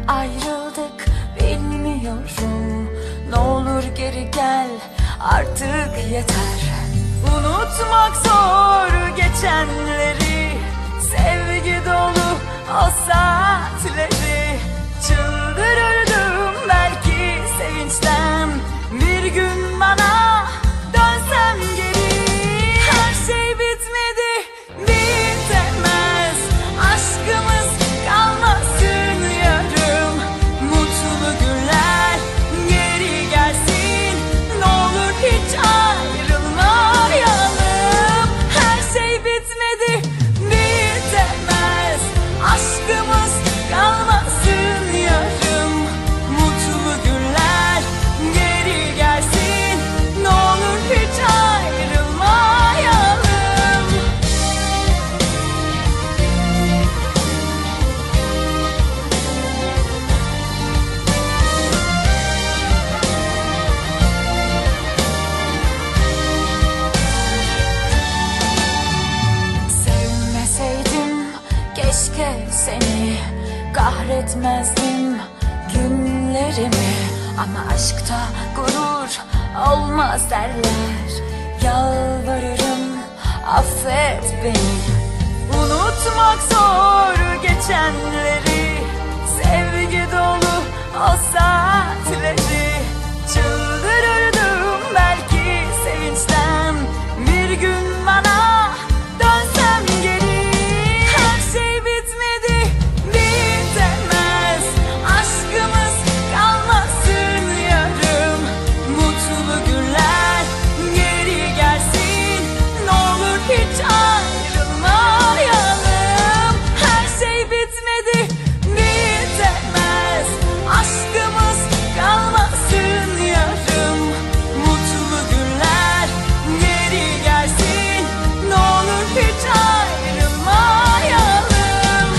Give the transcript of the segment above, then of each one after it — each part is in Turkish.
ayrıldık bilmiyorum. Ne olur geri gel artık yeter. Unutmak zor geçenleri, sevgi dolu o saatleri. Çıldırırdım belki sevinçten, bir gün bana dönsem geri. Her şey bitmedi, bitemez, aşkımız kalmasın yarım. Mutlu günler geri gelsin, ne olur hiç ayrılmayalım. Her şey bitmedi, bitemez, aşkımız kalmasın yarım. Mutlu günler geri gelsin, ne olur hiç ayrılmayalım. Sevmeseydim keşke seni, kahretmezdim günlerimi. Ama aşkta gurur olmaz derler, yalvarırım affet beni. Unutmak zor geçenleri, sevgi dolu o saatleri. Çıldırırdım belki sevinçten, bir gün bana dönsem geri. Her şey bitmedi, bitemez, aşkımız kalmasın yarım. Mutlu günler geri gelsin, ne olur hiç ayrılmayalım. Her şey bitmedi, bitemez, aşkımız kalmasın yarım. Mutlu günler geri gelsin, ne olur hiç ayrılmayalım.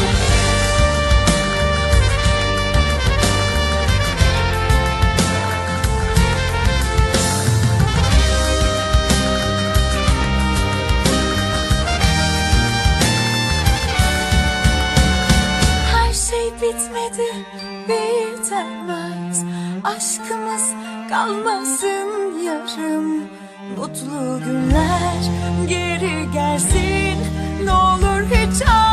Her şey bitmedi, bitemez, aşkımız kalmasın yarım. Mutlu günler geri gelsin, ne olur hiç